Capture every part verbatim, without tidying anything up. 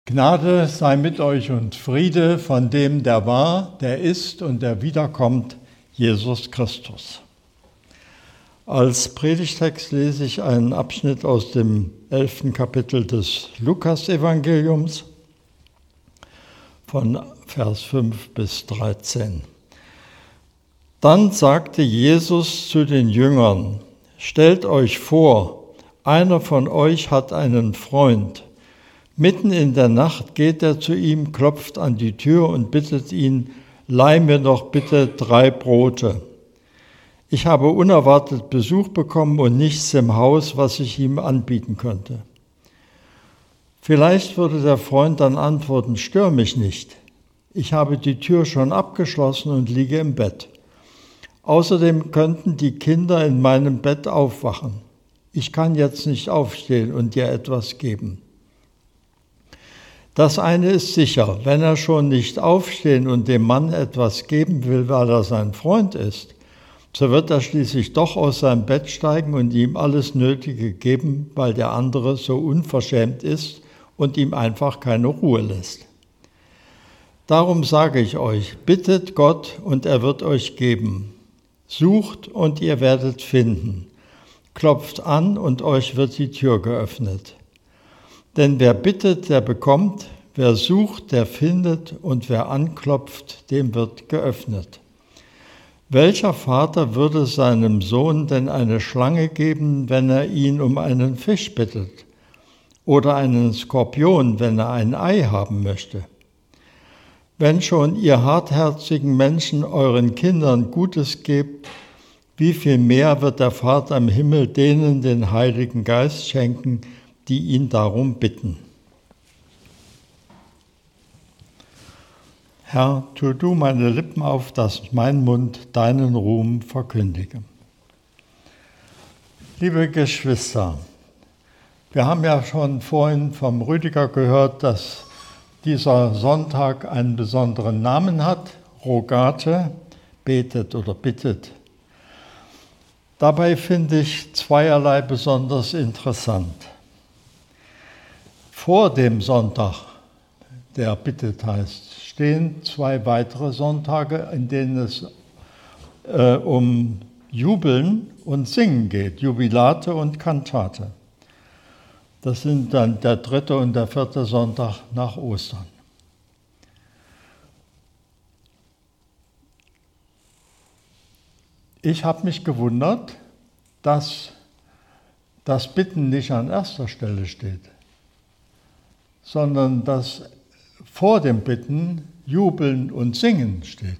Gnade sei mit euch und Friede von dem, der war, der ist und der wiederkommt, Jesus Christus. Als Predigtext lese ich einen Abschnitt aus dem elften Kapitel des Lukas-Evangeliums von Vers fünf bis dreizehn. Dann sagte Jesus zu den Jüngern: Stellt euch vor, einer von euch hat einen Freund. Mitten in der Nacht geht er zu ihm, klopft an die Tür und bittet ihn: Leih mir doch bitte drei Brote. Ich habe unerwartet Besuch bekommen und nichts im Haus, was ich ihm anbieten könnte. Vielleicht würde der Freund dann antworten: Stör mich nicht. Ich habe die Tür schon abgeschlossen und liege im Bett. Außerdem könnten die Kinder in meinem Bett aufwachen. Ich kann jetzt nicht aufstehen und dir etwas geben. Das eine ist sicher: Wenn er schon nicht aufstehen und dem Mann etwas geben will, weil er sein Freund ist, so wird er schließlich doch aus seinem Bett steigen und ihm alles Nötige geben, weil der andere so unverschämt ist und ihm einfach keine Ruhe lässt. Darum sage ich euch: Bittet Gott und er wird euch geben. Sucht und ihr werdet finden. Klopft an und euch wird die Tür geöffnet. Denn wer bittet, der bekommt, wer sucht, der findet, und wer anklopft, dem wird geöffnet. Welcher Vater würde seinem Sohn denn eine Schlange geben, wenn er ihn um einen Fisch bittet? Oder einen Skorpion, wenn er ein Ei haben möchte? Wenn schon ihr hartherzigen Menschen euren Kindern Gutes gebt, wie viel mehr wird der Vater im Himmel denen den Heiligen Geist schenken, die ihn darum bitten. Herr, tu du meine Lippen auf, dass mein Mund deinen Ruhm verkündige. Liebe Geschwister, wir haben ja schon vorhin vom Rüdiger gehört, dass dieser Sonntag einen besonderen Namen hat: Rogate, betet oder bittet. Dabei finde ich zweierlei besonders interessant. Vor dem Sonntag, der bittet heißt, stehen zwei weitere Sonntage, in denen es äh, um Jubeln und Singen geht, Jubilate und Kantate. Das sind dann der dritte und der vierte Sonntag nach Ostern. Ich habe mich gewundert, dass das Bitten nicht an erster Stelle steht, sondern dass vor dem Bitten Jubeln und Singen steht.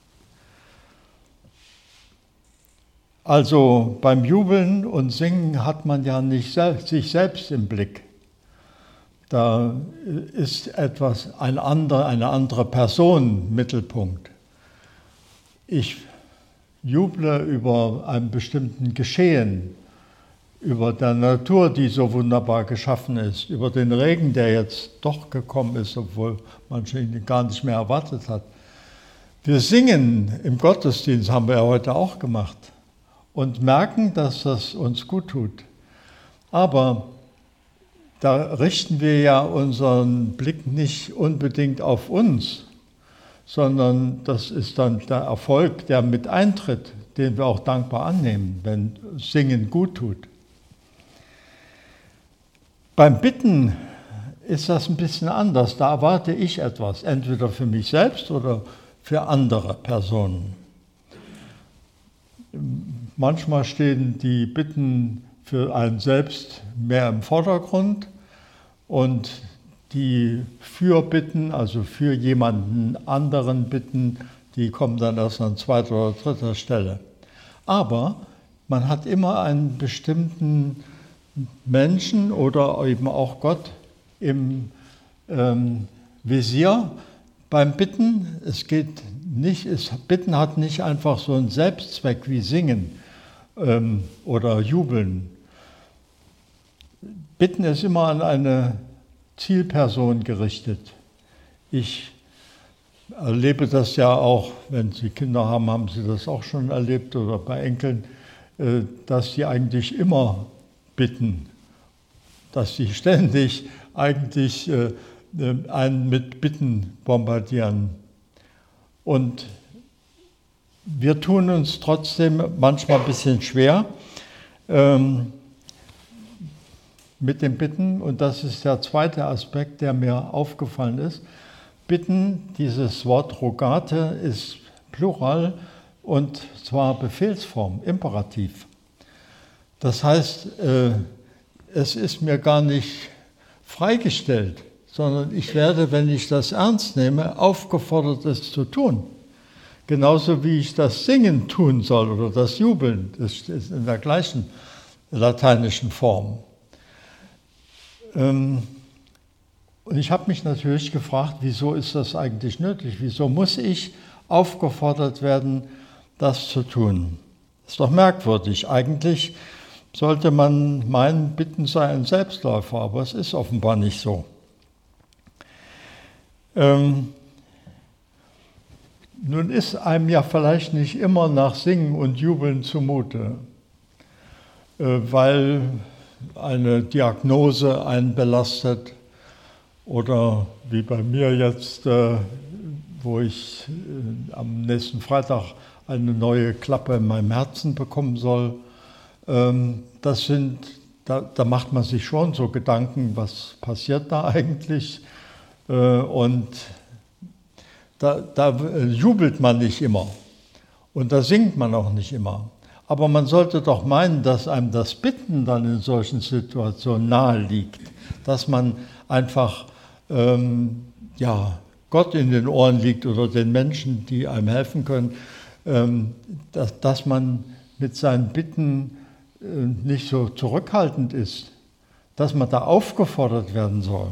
Also beim Jubeln und Singen hat man ja nicht selbst, sich selbst im Blick. Da ist etwas, ein andere, eine andere Person im Mittelpunkt. Ich juble über einen bestimmten Geschehen, über der Natur, die so wunderbar geschaffen ist, über den Regen, der jetzt doch gekommen ist, obwohl man ihn gar nicht mehr erwartet hat. Wir singen im Gottesdienst, haben wir ja heute auch gemacht, und merken, dass das uns gut tut. Aber da richten wir ja unseren Blick nicht unbedingt auf uns, sondern das ist dann der Erfolg, der mit eintritt, den wir auch dankbar annehmen, wenn Singen gut tut. Beim Bitten ist das ein bisschen anders. Da erwarte ich etwas, entweder für mich selbst oder für andere Personen. Manchmal stehen die Bitten für einen selbst mehr im Vordergrund und die Fürbitten, also für jemanden anderen Bitten, die kommen dann erst an zweiter oder dritter Stelle. Aber man hat immer einen bestimmten Menschen oder eben auch Gott im ähm, Visier beim Bitten. Es geht nicht, es, Bitten hat nicht einfach so einen Selbstzweck wie Singen ähm, oder Jubeln. Bitten ist immer an eine Zielperson gerichtet. Ich erlebe das ja auch, wenn Sie Kinder haben, haben Sie das auch schon erlebt oder bei Enkeln, dass sie eigentlich immer bitten, dass sie ständig eigentlich einen mit Bitten bombardieren. Und wir tun uns trotzdem manchmal ein bisschen schwer ähm, mit den Bitten. Und das ist der zweite Aspekt, der mir aufgefallen ist. Bitten, dieses Wort Rogate ist Plural und zwar Befehlsform, Imperativ. Das heißt, äh, es ist mir gar nicht freigestellt, sondern ich werde, wenn ich das ernst nehme, aufgefordert, es zu tun. Genauso wie ich das Singen tun soll oder das Jubeln. Das ist in der gleichen lateinischen Form. Und ich habe mich natürlich gefragt, wieso ist das eigentlich nötig? Wieso muss ich aufgefordert werden, das zu tun? Das ist doch merkwürdig. Eigentlich sollte man meinen, Bitten sei ein Selbstläufer, aber es ist offenbar nicht so. Ähm, nun ist einem ja vielleicht nicht immer nach Singen und Jubeln zumute, äh, weil eine Diagnose einen belastet oder wie bei mir jetzt, äh, wo ich äh, am nächsten Freitag eine neue Klappe in meinem Herzen bekommen soll. Das sind, da, da macht man sich schon so Gedanken, was passiert da eigentlich? Und da, da jubelt man nicht immer und da singt man auch nicht immer. Aber man sollte doch meinen, dass einem das Bitten dann in solchen Situationen nahe liegt, dass man einfach ähm, ja, Gott in den Ohren liegt oder den Menschen, die einem helfen können, ähm, dass, dass man mit seinen Bitten nicht so zurückhaltend ist, dass man da aufgefordert werden soll.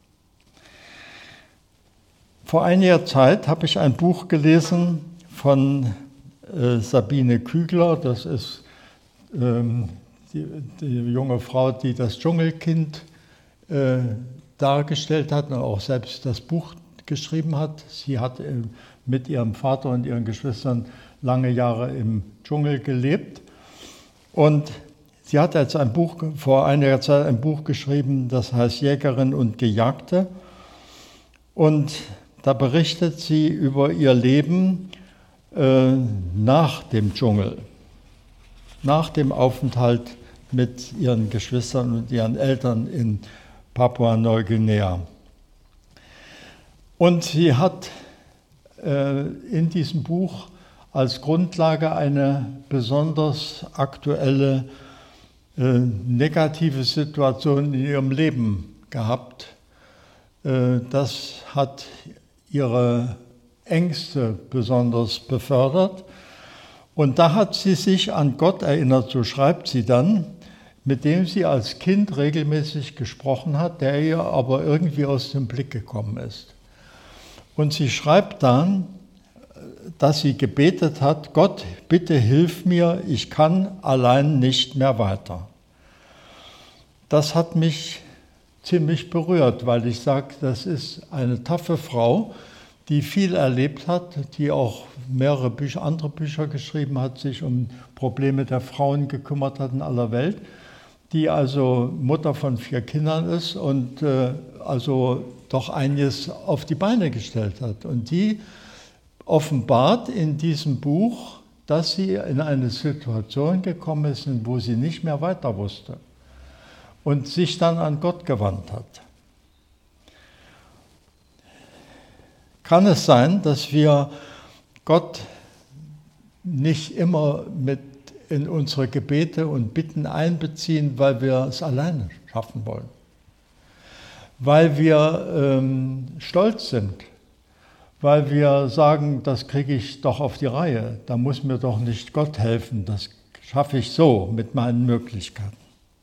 Vor einiger Zeit habe ich ein Buch gelesen von äh, Sabine Kügler, das ist ähm, die, die junge Frau, die das Dschungelkind äh, dargestellt hat und auch selbst das Buch geschrieben hat. Sie hat äh, mit ihrem Vater und ihren Geschwistern lange Jahre im Dschungel gelebt. Und sie hat jetzt ein Buch, vor einiger Zeit ein Buch geschrieben, das heißt Jägerin und Gejagte. Und da berichtet sie über ihr Leben äh, nach dem Dschungel, nach dem Aufenthalt mit ihren Geschwistern und ihren Eltern in Papua-Neuguinea. Und sie hat äh, in diesem Buch als Grundlage eine besonders aktuelle äh, negative Situation in ihrem Leben gehabt. Äh, das hat ihre Ängste besonders befördert. Und da hat sie sich an Gott erinnert, so schreibt sie dann, mit dem sie als Kind regelmäßig gesprochen hat, der ihr aber irgendwie aus dem Blick gekommen ist. Und sie schreibt dann, dass sie gebetet hat, Gott, bitte hilf mir, ich kann allein nicht mehr weiter. Das hat mich ziemlich berührt, weil ich sage, das ist eine taffe Frau, die viel erlebt hat, die auch mehrere Bücher, andere Bücher geschrieben hat, sich um Probleme der Frauen gekümmert hat in aller Welt, die also Mutter von vier Kindern ist und äh, also doch einiges auf die Beine gestellt hat. Und die offenbart in diesem Buch, dass sie in eine Situation gekommen ist, wo sie nicht mehr weiter wusste und sich dann an Gott gewandt hat. Kann es sein, dass wir Gott nicht immer mit in unsere Gebete und Bitten einbeziehen, weil wir es alleine schaffen wollen? Weil wir ähm, stolz sind, weil wir sagen, das kriege ich doch auf die Reihe, da muss mir doch nicht Gott helfen, das schaffe ich so mit meinen Möglichkeiten.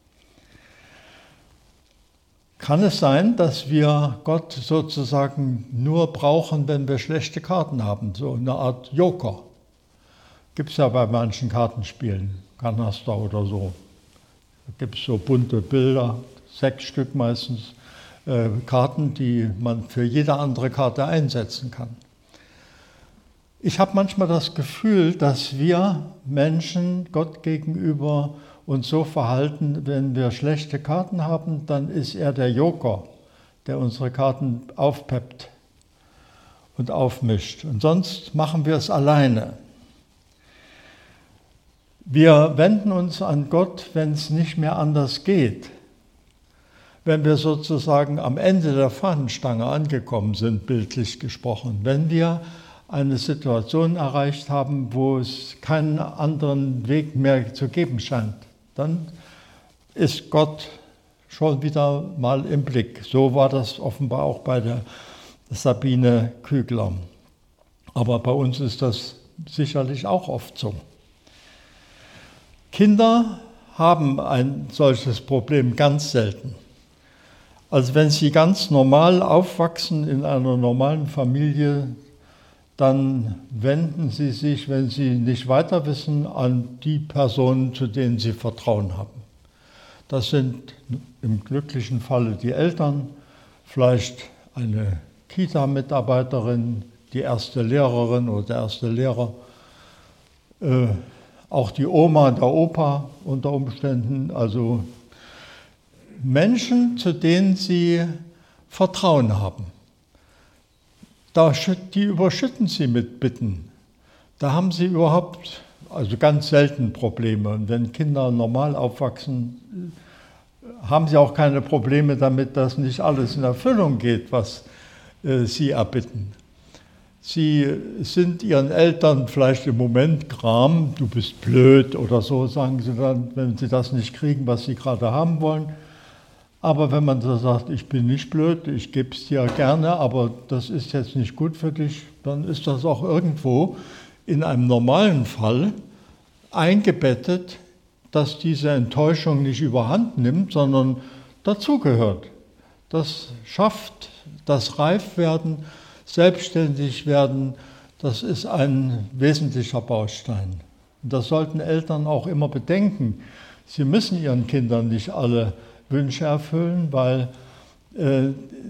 Kann es sein, dass wir Gott sozusagen nur brauchen, wenn wir schlechte Karten haben, so eine Art Joker? Gibt es ja bei manchen Kartenspielen, Kanaster oder so. Da gibt es so bunte Bilder, sechs Stück meistens, äh, Karten, die man für jede andere Karte einsetzen kann. Ich habe manchmal das Gefühl, dass wir Menschen Gott gegenüber uns so verhalten, wenn wir schlechte Karten haben, dann ist er der Joker, der unsere Karten aufpeppt und aufmischt. Und sonst machen wir es alleine. Wir wenden uns an Gott, wenn es nicht mehr anders geht. Wenn wir sozusagen am Ende der Fahnenstange angekommen sind, bildlich gesprochen. Wenn wir eine Situation erreicht haben, wo es keinen anderen Weg mehr zu geben scheint, dann ist Gott schon wieder mal im Blick. So war das offenbar auch bei der Sabine Kügler. Aber bei uns ist das sicherlich auch oft so. Kinder haben ein solches Problem ganz selten. Also wenn sie ganz normal aufwachsen in einer normalen Familie, dann wenden sie sich, wenn sie nicht weiter wissen, an die Personen, zu denen sie Vertrauen haben. Das sind im glücklichen Falle die Eltern, vielleicht eine Kita-Mitarbeiterin, die erste Lehrerin oder der erste Lehrer, äh, auch die Oma, der Opa unter Umständen, also Menschen, zu denen sie Vertrauen haben. Da, die überschütten sie mit Bitten. Da haben sie überhaupt, also ganz selten Probleme. Und wenn Kinder normal aufwachsen, haben sie auch keine Probleme damit, dass nicht alles in Erfüllung geht, was äh, sie erbitten. Sie sind ihren Eltern vielleicht im Moment gram, du bist blöd oder so, sagen sie dann, wenn sie das nicht kriegen, was sie gerade haben wollen. Aber wenn man so sagt, ich bin nicht blöd, ich gebe es dir gerne, aber das ist jetzt nicht gut für dich, dann ist das auch irgendwo in einem normalen Fall eingebettet, dass diese Enttäuschung nicht überhand nimmt, sondern dazugehört. Das schafft das Reifwerden, selbstständig werden, das ist ein wesentlicher Baustein. Und das sollten Eltern auch immer bedenken. Sie müssen ihren Kindern nicht alle Wünsche erfüllen, weil äh,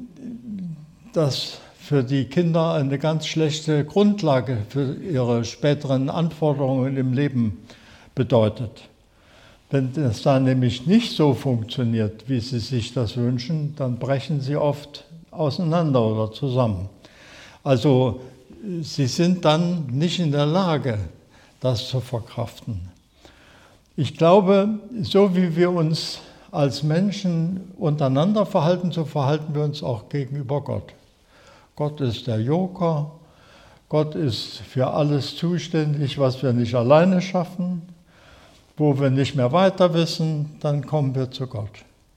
das für die Kinder eine ganz schlechte Grundlage für ihre späteren Anforderungen im Leben bedeutet. Wenn es dann nämlich nicht so funktioniert, wie sie sich das wünschen, dann brechen sie oft auseinander oder zusammen. Also sie sind dann nicht in der Lage, das zu verkraften. Ich glaube, so wie wir uns als Menschen untereinander verhalten, so verhalten wir uns auch gegenüber Gott. Gott ist der Joker, Gott ist für alles zuständig, was wir nicht alleine schaffen. Wo wir nicht mehr weiter wissen, dann kommen wir zu Gott.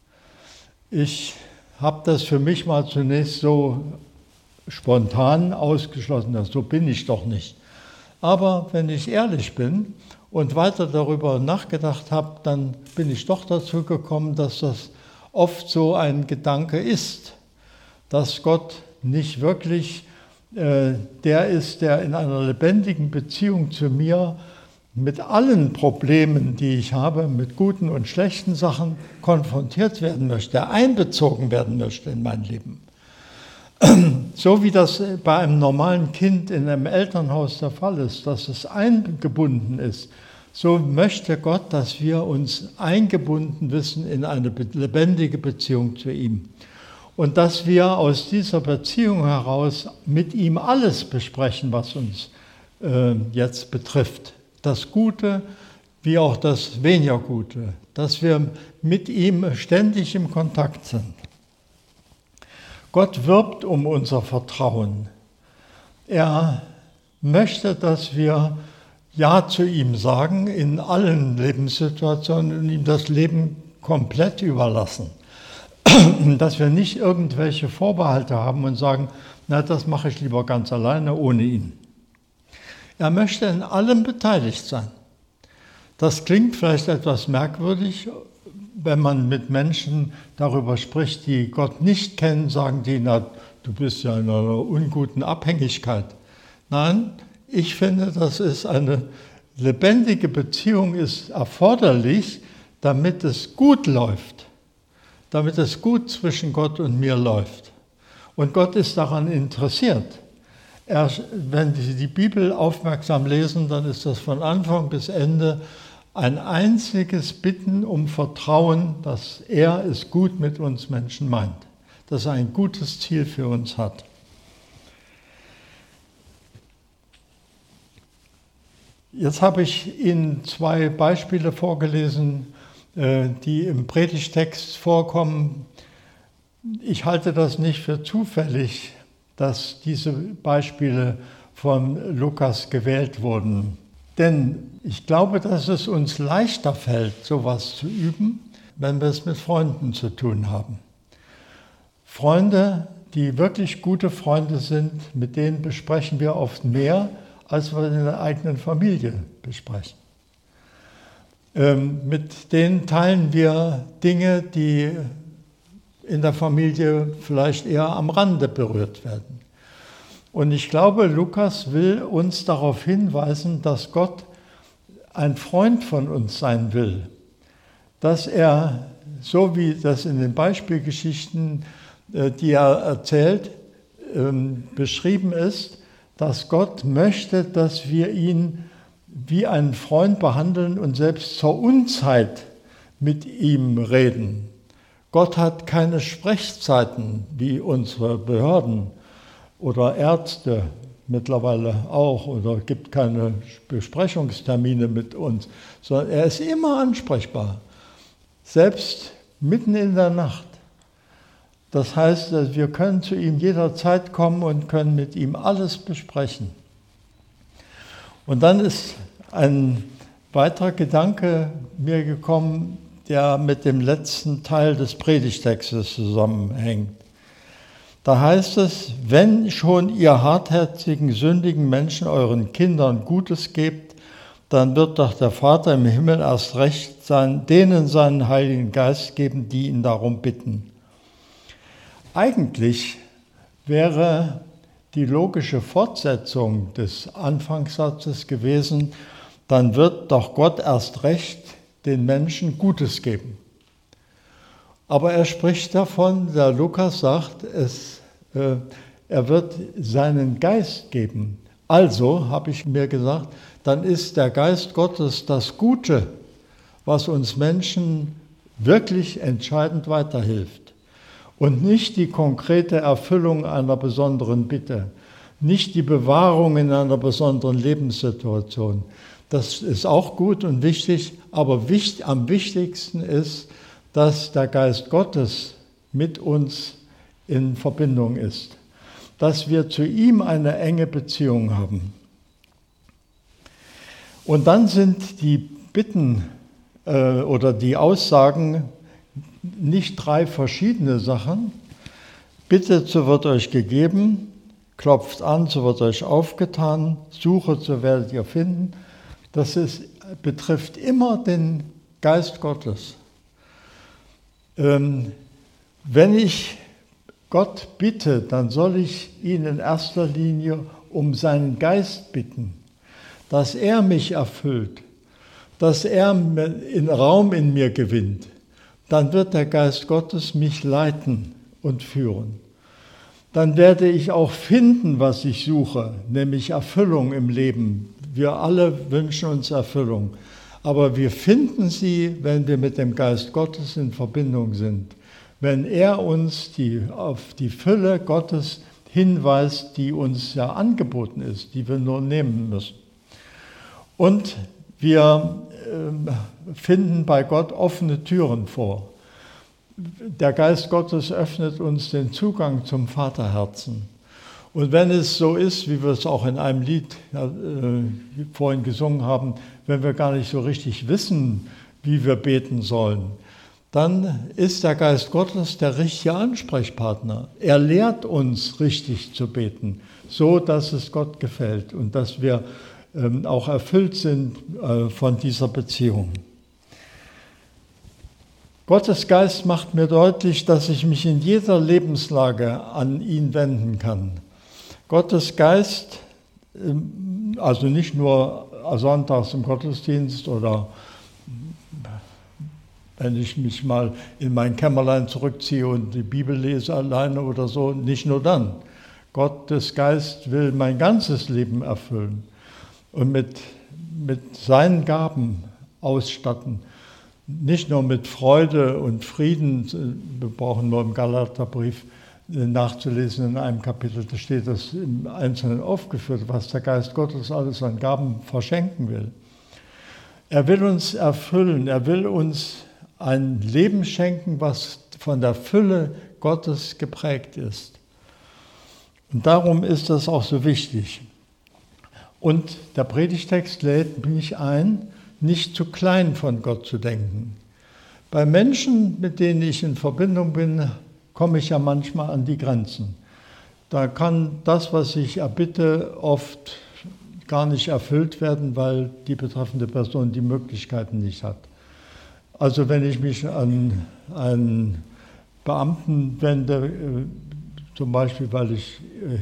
Ich habe das für mich mal zunächst so spontan ausgeschlossen, so bin ich doch nicht. Aber wenn ich ehrlich bin und weiter darüber nachgedacht habe, dann bin ich doch dazu gekommen, dass das oft so ein Gedanke ist, dass Gott nicht wirklich äh, der ist, der in einer lebendigen Beziehung zu mir mit allen Problemen, die ich habe, mit guten und schlechten Sachen konfrontiert werden möchte, einbezogen werden möchte in mein Leben. So wie das bei einem normalen Kind in einem Elternhaus der Fall ist, dass es eingebunden ist, so möchte Gott, dass wir uns eingebunden wissen in eine lebendige Beziehung zu ihm. Und dass wir aus dieser Beziehung heraus mit ihm alles besprechen, was uns äh, jetzt betrifft. Das Gute wie auch das weniger Gute, dass wir mit ihm ständig im Kontakt sind. Gott wirbt um unser Vertrauen. Er möchte, dass wir Ja zu ihm sagen in allen Lebenssituationen und ihm das Leben komplett überlassen. Dass wir nicht irgendwelche Vorbehalte haben und sagen, na, das mache ich lieber ganz alleine ohne ihn. Er möchte in allem beteiligt sein. Das klingt vielleicht etwas merkwürdig, wenn man mit Menschen darüber spricht, die Gott nicht kennen, sagen die, na, du bist ja in einer unguten Abhängigkeit. Nein, ich finde, das ist eine lebendige Beziehung, ist erforderlich, damit es gut läuft, damit es gut zwischen Gott und mir läuft. Und Gott ist daran interessiert. Er, wenn Sie die Bibel aufmerksam lesen, dann ist das von Anfang bis Ende ein einziges Bitten um Vertrauen, dass er es gut mit uns Menschen meint. dass er ein gutes Ziel für uns hat. Jetzt habe ich Ihnen zwei Beispiele vorgelesen, die im Predigtext vorkommen. Ich halte das nicht für zufällig, dass diese Beispiele von Lukas gewählt wurden. Denn ich glaube, dass es uns leichter fällt, sowas zu üben, wenn wir es mit Freunden zu tun haben. Freunde, die wirklich gute Freunde sind, mit denen besprechen wir oft mehr, als wir in der eigenen Familie besprechen. Ähm, mit denen teilen wir Dinge, die in der Familie vielleicht eher am Rande berührt werden. Und ich glaube, Lukas will uns darauf hinweisen, dass Gott ein Freund von uns sein will. Dass er, so wie das in den Beispielgeschichten, die er erzählt, beschrieben ist, dass Gott möchte, dass wir ihn wie einen Freund behandeln und selbst zur Unzeit mit ihm reden. Gott hat keine Sprechzeiten wie unsere Behörden oder Ärzte mittlerweile auch oder gibt keine Besprechungstermine mit uns, sondern er ist immer ansprechbar, selbst mitten in der Nacht. Das heißt, wir können zu ihm jederzeit kommen und können mit ihm alles besprechen. Und dann ist ein weiterer Gedanke mir gekommen, der mit dem letzten Teil des Predigtextes zusammenhängt. Da heißt es, wenn schon ihr hartherzigen, sündigen Menschen euren Kindern Gutes gebt, dann wird doch der Vater im Himmel erst recht sein, denen seinen Heiligen Geist geben, die ihn darum bitten. Eigentlich wäre die logische Fortsetzung des Anfangssatzes gewesen, dann wird doch Gott erst recht den Menschen Gutes geben. Aber er spricht davon, der Lukas sagt, es, äh, er wird seinen Geist geben. Also, habe ich mir gesagt, dann ist der Geist Gottes das Gute, was uns Menschen wirklich entscheidend weiterhilft. Und nicht die konkrete Erfüllung einer besonderen Bitte, nicht die Bewahrung in einer besonderen Lebenssituation. Das ist auch gut und wichtig, aber wichtig, am wichtigsten ist, dass der Geist Gottes mit uns in Verbindung ist, dass wir zu ihm eine enge Beziehung haben. Und dann sind die Bitten äh, oder die Aussagen nicht drei verschiedene Sachen. Bittet, so wird euch gegeben, klopft an, so wird euch aufgetan, suchet, so werdet ihr finden. Das ist, betrifft immer den Geist Gottes. Ähm, wenn ich Gott bitte, dann soll ich ihn in erster Linie um seinen Geist bitten, dass er mich erfüllt, dass er einen Raum in mir gewinnt. Dann wird der Geist Gottes mich leiten und führen. Dann werde ich auch finden, was ich suche, nämlich Erfüllung im Leben. Wir alle wünschen uns Erfüllung, aber wir finden sie, wenn wir mit dem Geist Gottes in Verbindung sind, wenn er uns die, auf die Fülle Gottes hinweist, die uns ja angeboten ist, die wir nur nehmen müssen. Und wir äh, finden bei Gott offene Türen vor. Der Geist Gottes öffnet uns den Zugang zum Vaterherzen. Und wenn es so ist, wie wir es auch in einem Lied ja, äh, vorhin gesungen haben, wenn wir gar nicht so richtig wissen, wie wir beten sollen, dann ist der Geist Gottes der richtige Ansprechpartner. Er lehrt uns, richtig zu beten, so dass es Gott gefällt und dass wir ähm, auch erfüllt sind äh, von dieser Beziehung. Gottes Geist macht mir deutlich, dass ich mich in jeder Lebenslage an ihn wenden kann. Gottes Geist, also nicht nur sonntags im Gottesdienst oder wenn ich mich mal in mein Kämmerlein zurückziehe und die Bibel lese alleine oder so, nicht nur dann. Gottes Geist will mein ganzes Leben erfüllen und mit, mit seinen Gaben ausstatten. Nicht nur mit Freude und Frieden, wir brauchen nur im Galaterbrief nachzulesen in einem Kapitel. Da steht das im Einzelnen aufgeführt, was der Geist Gottes alles an Gaben verschenken will. Er will uns erfüllen, er will uns ein Leben schenken, was von der Fülle Gottes geprägt ist. Und darum ist das auch so wichtig. Und der Predigtext lädt mich ein, nicht zu klein von Gott zu denken. Bei Menschen, mit denen ich in Verbindung bin, komme ich ja manchmal an die Grenzen. Da kann das, was ich erbitte, oft gar nicht erfüllt werden, weil die betreffende Person die Möglichkeiten nicht hat. Also wenn ich mich an einen Beamten wende, zum Beispiel, weil ich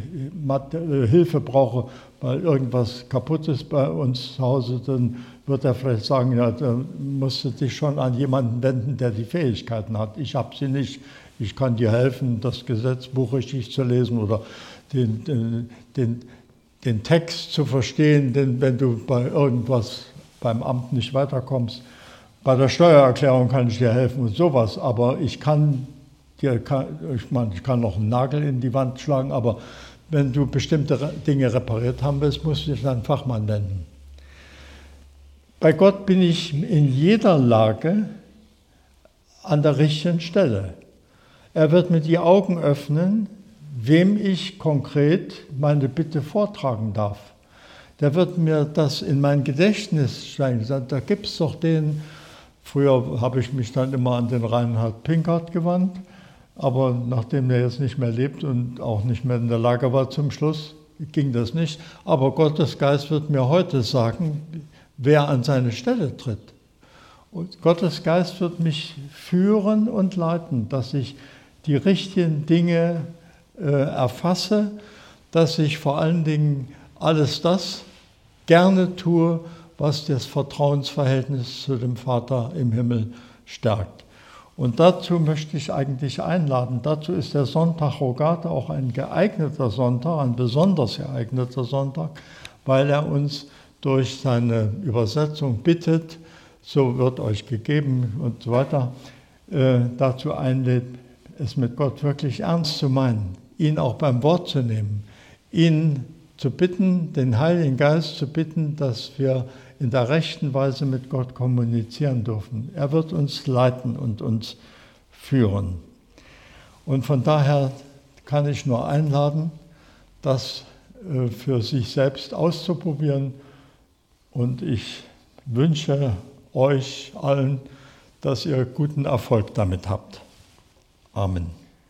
Hilfe brauche, weil irgendwas kaputt ist bei uns zu Hause, dann wird er vielleicht sagen, ja, da musst du dich schon an jemanden wenden, der die Fähigkeiten hat. Ich habe sie nicht. Ich kann dir helfen, das Gesetzbuch richtig zu lesen oder den, den, den, den Text zu verstehen, denn wenn du bei irgendwas beim Amt nicht weiterkommst, bei der Steuererklärung kann ich dir helfen und sowas, aber ich kann dir, ich meine, ich kann noch einen Nagel in die Wand schlagen, aber wenn du bestimmte Dinge repariert haben willst, musst du dich an einen Fachmann wenden. Bei Gott bin ich in jeder Lage an der richtigen Stelle. Er wird mir die Augen öffnen, wem ich konkret meine Bitte vortragen darf. Der wird mir das in mein Gedächtnis stellen. Da gibt es doch den, früher habe ich mich dann immer an den Reinhard Pinkert gewandt, aber nachdem der jetzt nicht mehr lebt und auch nicht mehr in der Lage war zum Schluss, ging das nicht. Aber Gottes Geist wird mir heute sagen, wer an seine Stelle tritt. Und Gottes Geist wird mich führen und leiten, dass ich die richtigen Dinge äh, erfasse, dass ich vor allen Dingen alles das gerne tue, was das Vertrauensverhältnis zu dem Vater im Himmel stärkt. Und dazu möchte ich eigentlich einladen. Dazu ist der Sonntag Rogate auch ein geeigneter Sonntag, ein besonders geeigneter Sonntag, weil er uns durch seine Übersetzung bittet, so wird euch gegeben und so weiter, äh, dazu einlädt, es mit Gott wirklich ernst zu meinen, ihn auch beim Wort zu nehmen, ihn zu bitten, den Heiligen Geist zu bitten, dass wir in der rechten Weise mit Gott kommunizieren dürfen. Er wird uns leiten und uns führen. Und von daher kann ich nur einladen, das für sich selbst auszuprobieren. Und ich wünsche euch allen, dass ihr guten Erfolg damit habt. Amen.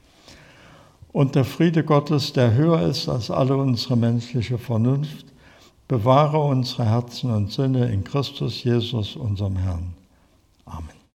Und der Friede Gottes, der höher ist als alle unsere menschliche Vernunft, bewahre unsere Herzen und Sinne in Christus Jesus, unserem Herrn. Amen.